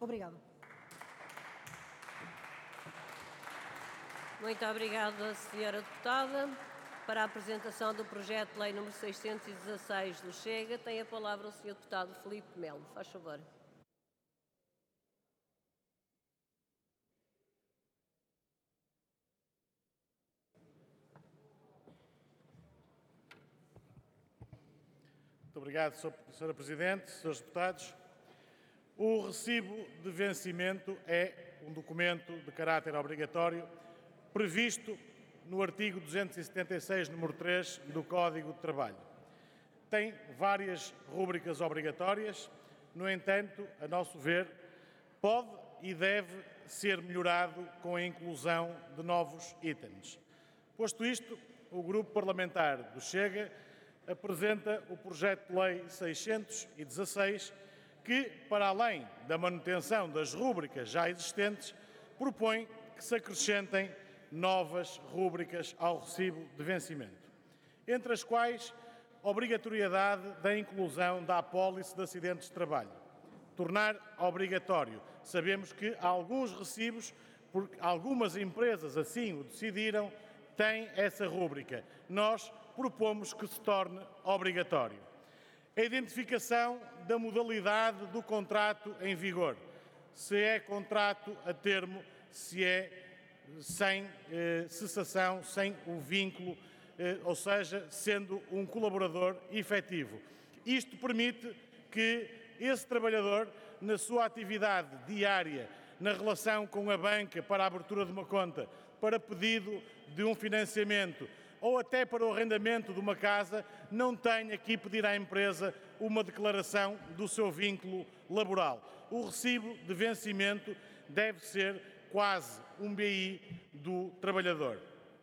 Obrigada. Muito obrigada, Sra. Deputada. Para a apresentação do projeto de lei número 616 do Chega, tem a palavra o Sr. Deputado Filipe Melo. Faz favor. Muito obrigado, Sra. Presidente, Srs. Deputados. O recibo de vencimento é um documento de caráter obrigatório previsto no artigo 276, número 3 do Código de Trabalho. Tem várias rúbricas obrigatórias, no entanto, a nosso ver, pode e deve ser melhorado com a inclusão de novos itens. Posto isto, o Grupo Parlamentar do Chega apresenta o projeto de lei 616, que, para além da manutenção das rúbricas já existentes, propõe que se acrescentem novas rúbricas ao recibo de vencimento, entre as quais a obrigatoriedade da inclusão da apólice de acidentes de trabalho. Tornar obrigatório. Sabemos que alguns recibos, porque algumas empresas assim o decidiram, têm essa rúbrica. Nós propomos que se torne obrigatório. A identificação da modalidade do contrato em vigor. Se é contrato a termo, se é sem cessação, sem o vínculo, ou seja, sendo um colaborador efetivo. Isto permite que esse trabalhador, na sua atividade diária, na relação com a banca para a abertura de uma conta, para pedido de um financiamento ou até para o arrendamento de uma casa, não tenha que pedir à empresa uma declaração do seu vínculo laboral. O recibo de vencimento deve ser quase um BI do trabalhador.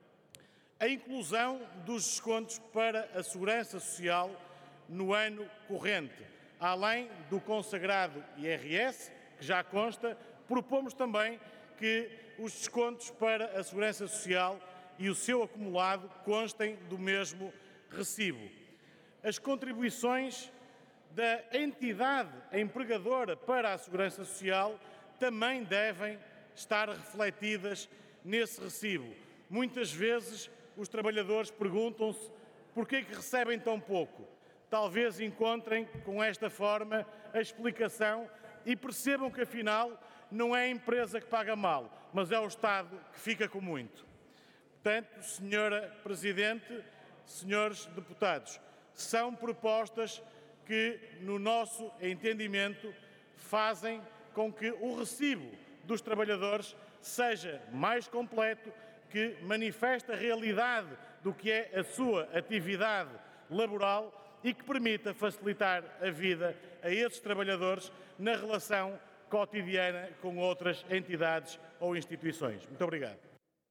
A inclusão dos descontos para a Segurança Social no ano corrente, além do consagrado IRS, que já consta, propomos também que os descontos para a Segurança Social e o seu acumulado constem do mesmo recibo. As contribuições da entidade empregadora para a Segurança Social também devem estar refletidas nesse recibo. Muitas vezes os trabalhadores perguntam-se porquê é que recebem tão pouco. Talvez encontrem com esta forma a explicação e percebam que afinal não é a empresa que paga mal, mas é o Estado que fica com muito. Portanto, Sra. Presidente, senhores deputados, são propostas que, no nosso entendimento, fazem com que o recibo dos trabalhadores seja mais completo, que manifeste a realidade do que é a sua atividade laboral e que permita facilitar a vida a esses trabalhadores na relação cotidiana com outras entidades ou instituições. Muito obrigado.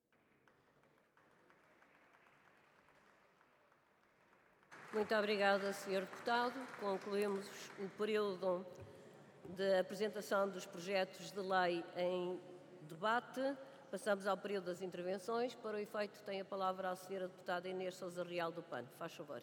Muito obrigada, Sr. Deputado. Concluímos o período de apresentação dos projetos de lei em debate. Passamos ao período das intervenções. Para o efeito, tem a palavra a Sra. Deputada Inês Sousa Real do PAN. Faz favor.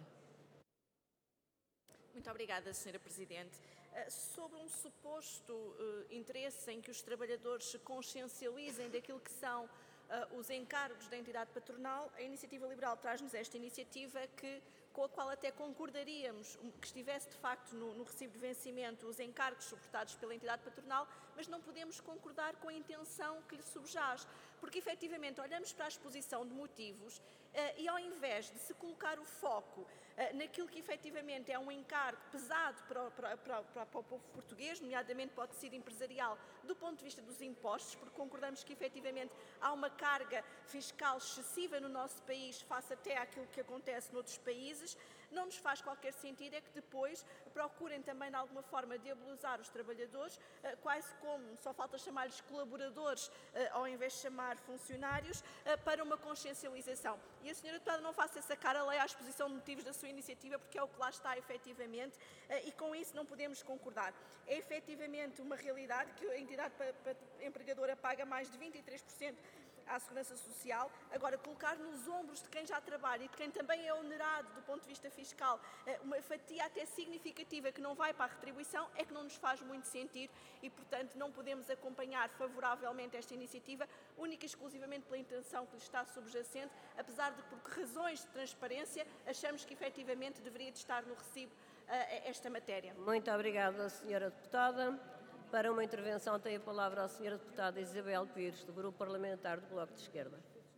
Muito obrigada, Sra. Presidente. Sobre um suposto interesse em que os trabalhadores se consciencializem daquilo que são os encargos da entidade patronal, a Iniciativa Liberal traz-nos esta iniciativa com a qual até concordaríamos que estivesse de facto no recibo de vencimento os encargos suportados pela entidade patronal, mas não podemos concordar com a intenção que lhe subjaz, porque efetivamente olhamos para a exposição de motivos e ao invés de se colocar o foco naquilo que efetivamente é um encargo pesado para o povo português, nomeadamente para o tecido empresarial, do ponto de vista dos impostos, porque concordamos que efetivamente há uma carga fiscal excessiva no nosso país face até àquilo que acontece noutros países, não nos faz qualquer sentido é que depois procurem também de alguma forma diabolizar os trabalhadores, quase como, só falta chamar-lhes colaboradores ao invés de chamar funcionários, para uma consciencialização. E a senhora deputada não faça essa cara lei à exposição de motivos da sua iniciativa, porque é o que lá está efetivamente, e com isso não podemos concordar. É efetivamente uma realidade que a entidade empregadora paga mais de 23% à Segurança Social. Agora, colocar nos ombros de quem já trabalha e de quem também é onerado do ponto de vista fiscal uma fatia até significativa que não vai para a retribuição é que não nos faz muito sentido e, portanto, não podemos acompanhar favoravelmente esta iniciativa única e exclusivamente pela intenção que lhe está subjacente, apesar de, por razões de transparência, achamos que efetivamente deveria de estar no recibo esta matéria. Muito obrigada, Sra. Deputada. Para uma intervenção tem a palavra a Sra. Deputada Isabel Pires, do Grupo Parlamentar do Bloco de Esquerda.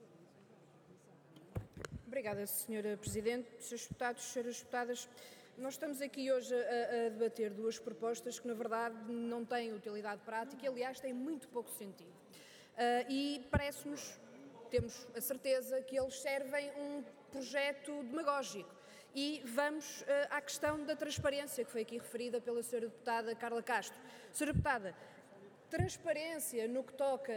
Obrigada, Sra. Presidente. Srs. Deputados, Sras. Deputadas, nós estamos aqui hoje a debater duas propostas que, na verdade, não têm utilidade prática e, aliás, têm muito pouco sentido. E parece-nos, temos a certeza, que eles servem um projeto demagógico. E vamos à questão da transparência, que foi aqui referida pela Sra. Deputada Carla Castro. Sra. Deputada, transparência no que toca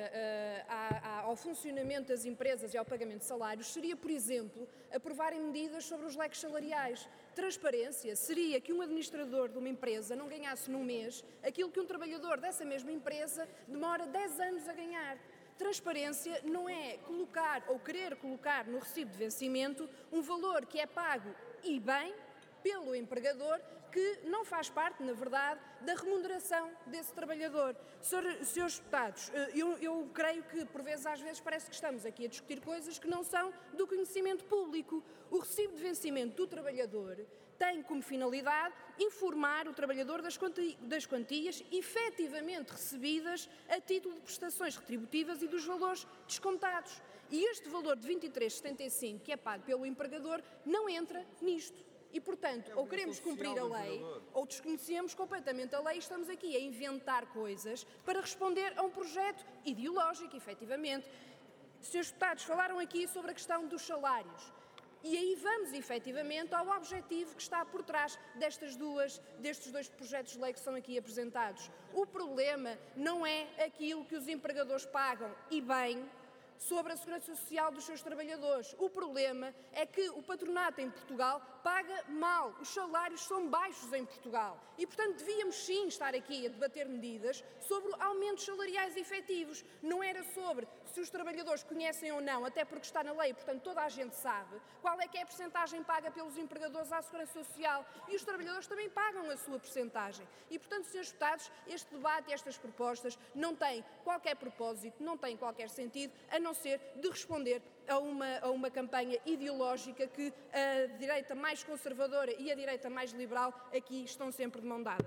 ao funcionamento das empresas e ao pagamento de salários seria, por exemplo, aprovarem medidas sobre os leques salariais. Transparência seria que um administrador de uma empresa não ganhasse num mês aquilo que um trabalhador dessa mesma empresa demora 10 anos a ganhar. Transparência não é colocar ou querer colocar no recibo de vencimento um valor que é pago e bem pelo empregador, que não faz parte, na verdade, da remuneração desse trabalhador. Senhores deputados, eu creio que, por vezes, às vezes, parece que estamos aqui a discutir coisas que não são do conhecimento público. O recibo de vencimento do trabalhador tem como finalidade informar o trabalhador das quantias efetivamente recebidas a título de prestações retributivas e dos valores descontados. E este valor de 23,75 que é pago pelo empregador não entra nisto. E, portanto, ou queremos cumprir a lei, ou desconhecemos completamente a lei e estamos aqui a inventar coisas para responder a um projeto ideológico, efetivamente. Senhores deputados, falaram aqui sobre a questão dos salários. E aí vamos, efetivamente, ao objetivo que está por trás destes dois projetos de lei que são aqui apresentados. O problema não é aquilo que os empregadores pagam, e bem, sobre a segurança social dos seus trabalhadores. O problema é que o patronato em Portugal paga mal, os salários são baixos em Portugal e, portanto, devíamos sim estar aqui a debater medidas sobre aumentos salariais efetivos. Não era sobre se os trabalhadores conhecem ou não, até porque está na lei, portanto, toda a gente sabe qual é que é a percentagem paga pelos empregadores à segurança social e os trabalhadores também pagam a sua percentagem. E, portanto, senhores deputados, este debate e estas propostas não têm qualquer propósito, não têm qualquer sentido, a não ser de responder a uma campanha ideológica que a direita mais conservadora e a direita mais liberal aqui estão sempre de mão dada.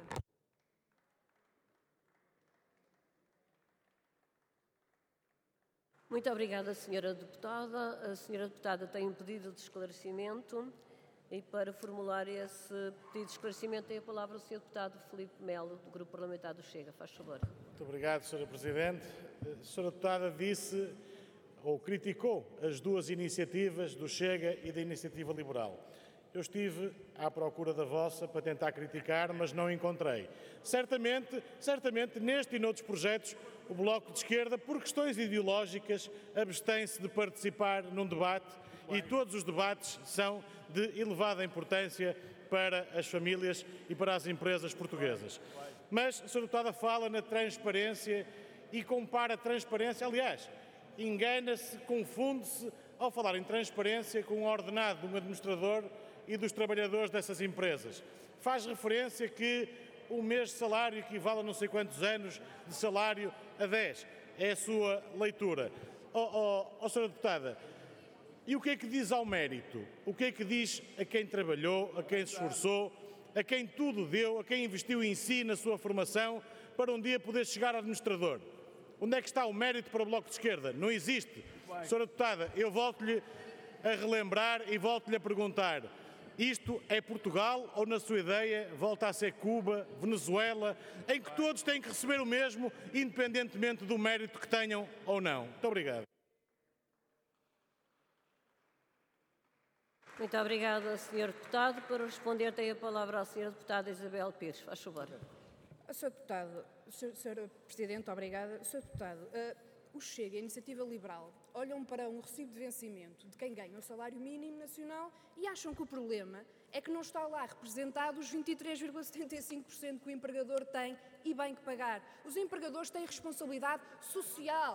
Muito obrigada, Sra. Deputada. A Sra. Deputada tem um pedido de esclarecimento e, para formular esse pedido de esclarecimento, tem a palavra o Sr. Deputado Filipe Melo, do Grupo Parlamentar do Chega. Faz favor. Muito obrigado, Sra. Presidente. A Sra. Deputada disse ou criticou as duas iniciativas do Chega e da Iniciativa Liberal. Eu estive à procura da vossa para tentar criticar, mas não encontrei. Certamente, neste e noutros projetos, o Bloco de Esquerda, por questões ideológicas, abstém-se de participar num debate e todos os debates são de elevada importância para as famílias e para as empresas portuguesas. Mas a Sra. Deputada fala na transparência e compara a transparência, aliás, engana-se, confunde-se ao falar em transparência com o ordenado de um administrador e dos trabalhadores dessas empresas. Faz referência que um mês de salário equivale a não sei quantos anos de salário a 10. É a sua leitura. Sra. Deputada, e o que é que diz ao mérito? O que é que diz a quem trabalhou, a quem se esforçou, a quem tudo deu, a quem investiu em si, na sua formação, para um dia poder chegar a administrador? Onde é que está o mérito para o Bloco de Esquerda? Não existe. Sra. Deputada, eu volto-lhe a relembrar e volto-lhe a perguntar. Isto é Portugal ou, na sua ideia, volta a ser Cuba, Venezuela, em que todos têm que receber o mesmo, independentemente do mérito que tenham ou não? Muito obrigado. Muito obrigada, Sr. Deputado. Para responder, tem a palavra a Sra. Deputada Isabel Pires. Faz favor. Sr. Deputado, Sr. Presidente, obrigada. Sr. Deputado, o Chega e a Iniciativa Liberal olham para um recibo de vencimento de quem ganha o salário mínimo nacional e acham que o problema é que não está lá representado os 23,75% que o empregador tem e bem que pagar. Os empregadores têm responsabilidade social.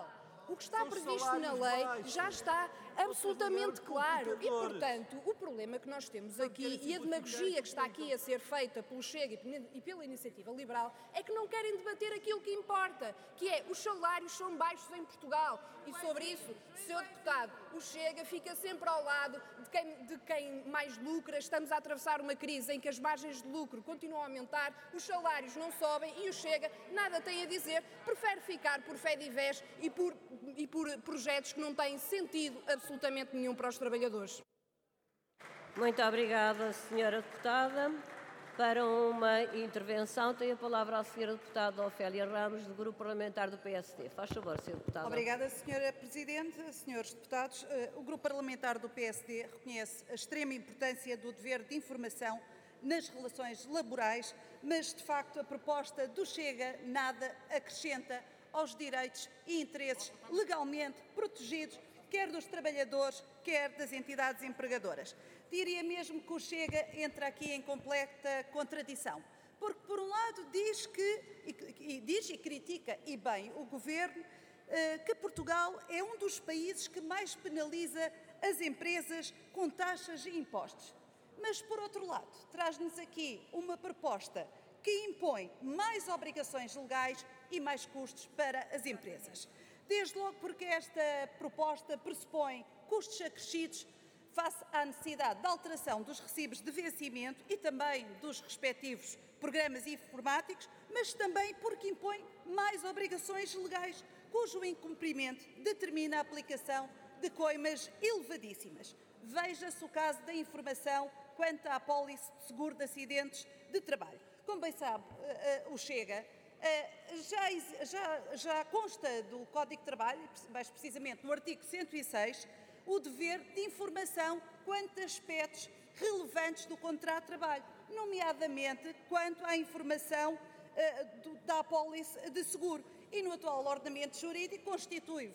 O que está previsto na lei já está absolutamente claro. E, portanto, o problema que nós temos aqui e a demagogia que está aqui a ser feita pelo Chega e pela Iniciativa Liberal é que não querem debater aquilo que importa, que é os salários são baixos em Portugal. E sobre isso, Sr. Deputado, o Chega fica sempre ao lado de quem mais lucra. Estamos a atravessar uma crise em que as margens de lucro continuam a aumentar, os salários não sobem e o Chega nada tem a dizer, prefere ficar por Fedivés e por projetos que não têm sentido absolutamente nenhum para os trabalhadores. Muito obrigada, Sra. Deputada. Para uma intervenção, tem a palavra a Sra. Deputada Ofélia Ramos, do Grupo Parlamentar do PSD. Faz favor, Sra. Deputada. Obrigada, Sra. Presidente. Senhores deputados, o Grupo Parlamentar do PSD reconhece a extrema importância do dever de informação nas relações laborais, mas, de facto, a proposta do Chega nada acrescenta aos direitos e interesses legalmente protegidos, quer dos trabalhadores, quer das entidades empregadoras. Diria mesmo que o Chega entra aqui em completa contradição, porque, por um lado, diz e critica, e bem, o Governo, que Portugal é um dos países que mais penaliza as empresas com taxas e impostos. Mas, por outro lado, traz-nos aqui uma proposta que impõe mais obrigações legais e mais custos para as empresas. Desde logo porque esta proposta pressupõe custos acrescidos face à necessidade de alteração dos recibos de vencimento e também dos respectivos programas informáticos, mas também porque impõe mais obrigações legais, cujo incumprimento determina a aplicação de coimas elevadíssimas. Veja-se o caso da informação quanto à apólice de seguro de acidentes de trabalho. Como bem sabe, o Chega já consta do Código de Trabalho, mais precisamente no artigo 106, o dever de informação quanto a aspectos relevantes do contrato de trabalho, nomeadamente quanto à informação da apólice de seguro. E no atual ordenamento jurídico constitui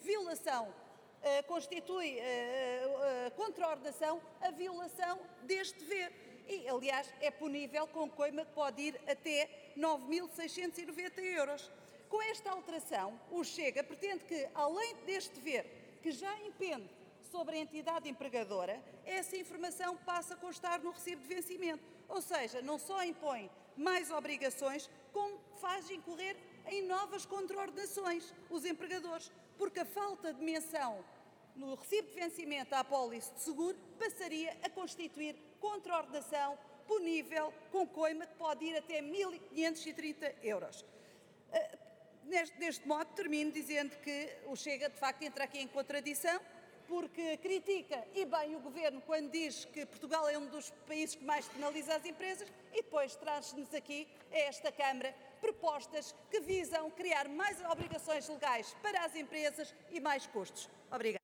contraordenação a violação deste dever. E, aliás, é punível com coima que pode ir até 9.690 euros. Com esta alteração, o Chega pretende que, além deste dever, que já impende sobre a entidade empregadora, essa informação passa a constar no recibo de vencimento. Ou seja, não só impõe mais obrigações, como faz incorrer em novas contraordenações os empregadores, porque a falta de menção no recibo de vencimento à apólice de seguro passaria a constituir contraordenação punível com coima que pode ir até 1.530 euros. Deste modo, termino dizendo que o Chega, de facto, entra aqui em contradição, porque critica, e bem, o Governo quando diz que Portugal é um dos países que mais penaliza as empresas e depois traz-nos aqui, a esta Câmara, propostas que visam criar mais obrigações legais para as empresas e mais custos. Obrigada.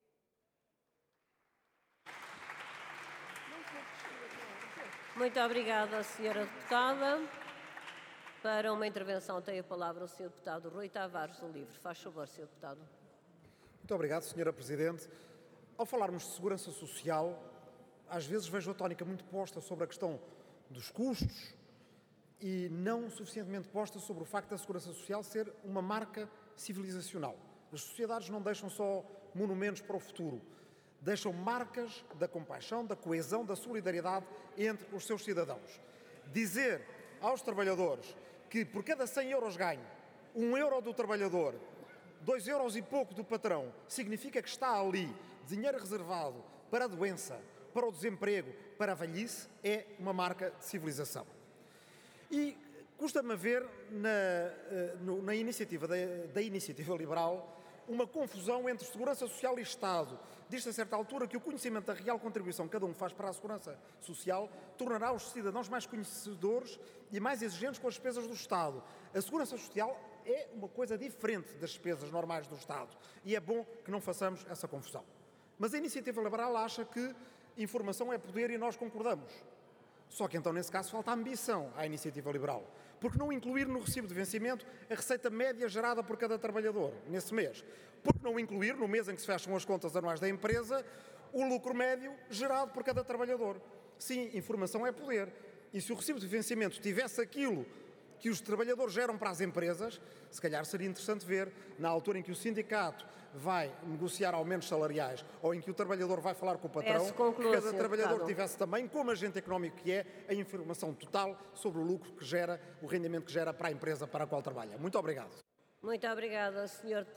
Muito obrigada, Sra. Deputada. Para uma intervenção tem a palavra o Sr. Deputado Rui Tavares do LIVRE. Faz favor, Sr. Deputado. Muito obrigado, Sra. Presidente. Ao falarmos de segurança social, às vezes vejo a tónica muito posta sobre a questão dos custos e não suficientemente posta sobre o facto da segurança social ser uma marca civilizacional. As sociedades não deixam só monumentos para o futuro, deixam marcas da compaixão, da coesão, da solidariedade entre os seus cidadãos. Dizer aos trabalhadores que por cada 100 euros ganho, 1 euro do trabalhador, 2 euros e pouco do patrão, significa que está ali dinheiro reservado para a doença, para o desemprego, para a velhice, é uma marca de civilização. E custa-me ver na iniciativa da Iniciativa Liberal uma confusão entre segurança social e Estado. Diz-se a certa altura que o conhecimento da real contribuição que cada um faz para a segurança social tornará os cidadãos mais conhecedores e mais exigentes com as despesas do Estado. A segurança social é uma coisa diferente das despesas normais do Estado e é bom que não façamos essa confusão. Mas a Iniciativa Liberal acha que informação é poder e nós concordamos. Só que então, nesse caso, falta ambição à Iniciativa Liberal. Porque não incluir no recibo de vencimento a receita média gerada por cada trabalhador nesse mês? Porque não incluir, no mês em que se fecham as contas anuais da empresa, o lucro médio gerado por cada trabalhador? Sim, informação é poder. E se o recibo de vencimento tivesse aquilo que os trabalhadores geram para as empresas, se calhar seria interessante ver, na altura em que o sindicato vai negociar aumentos salariais ou em que o trabalhador vai falar com o patrão, que cada trabalhador tivesse também, como agente económico que é, a informação total sobre o lucro que gera, o rendimento que gera para a empresa para a qual trabalha. Muito obrigado. Muito obrigada, Sr. Deputado.